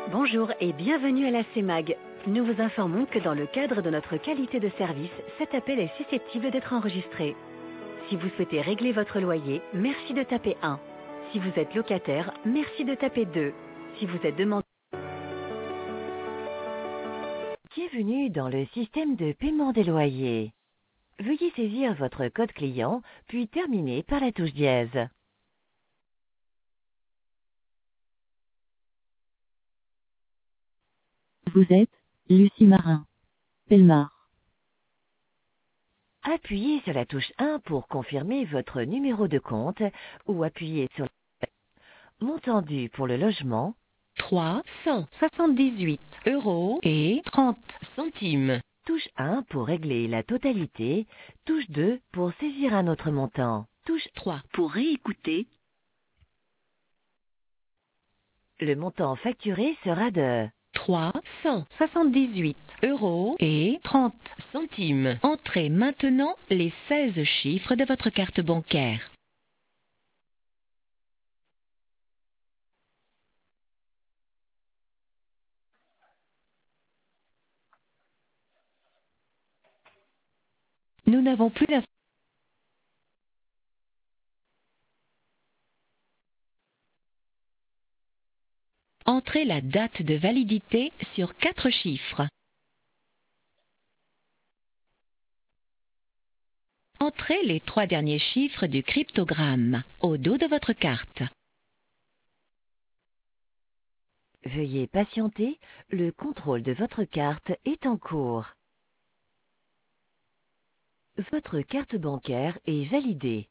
Bonjour et bienvenue à la CEMAG. Nous vous informons que dans le cadre de notre qualité de service, cet appel est susceptible d'être enregistré. Si vous souhaitez régler votre loyer, merci de taper 1. Si vous êtes locataire, merci de taper 2. Si vous êtes demandeur... Bienvenue dans le système de paiement des loyers. Veuillez saisir votre code client, puis terminer par la touche dièse. Vous êtes Lucie Marin, Pellemard. Appuyez sur la touche 1 pour confirmer votre numéro de compte ou appuyez sur montant dû pour le logement 378 € et 30 centimes. Touche 1 pour régler la totalité. Touche 2 pour saisir un autre montant. Touche 3 pour réécouter. Le montant facturé sera de 378 € et 30 centimes. Entrez maintenant les 16 chiffres de votre carte bancaire. Nous n'avons plus d'informations. Entrez la date de validité sur 4 chiffres. Entrez les 3 derniers chiffres du cryptogramme au dos de votre carte. Veuillez patienter, le contrôle de votre carte est en cours. Votre carte bancaire est validée.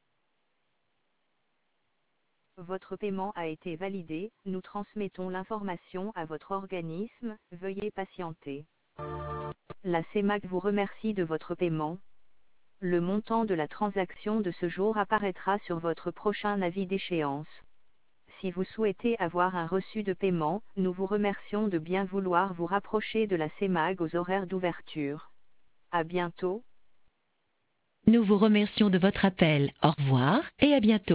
Votre paiement a été validé, nous transmettons l'information à votre organisme, veuillez patienter. La CEMAG vous remercie de votre paiement. Le montant de la transaction de ce jour apparaîtra sur votre prochain avis d'échéance. Si vous souhaitez avoir un reçu de paiement, nous vous remercions de bien vouloir vous rapprocher de la CEMAG aux horaires d'ouverture. À bientôt. Nous vous remercions de votre appel. Au revoir et à bientôt.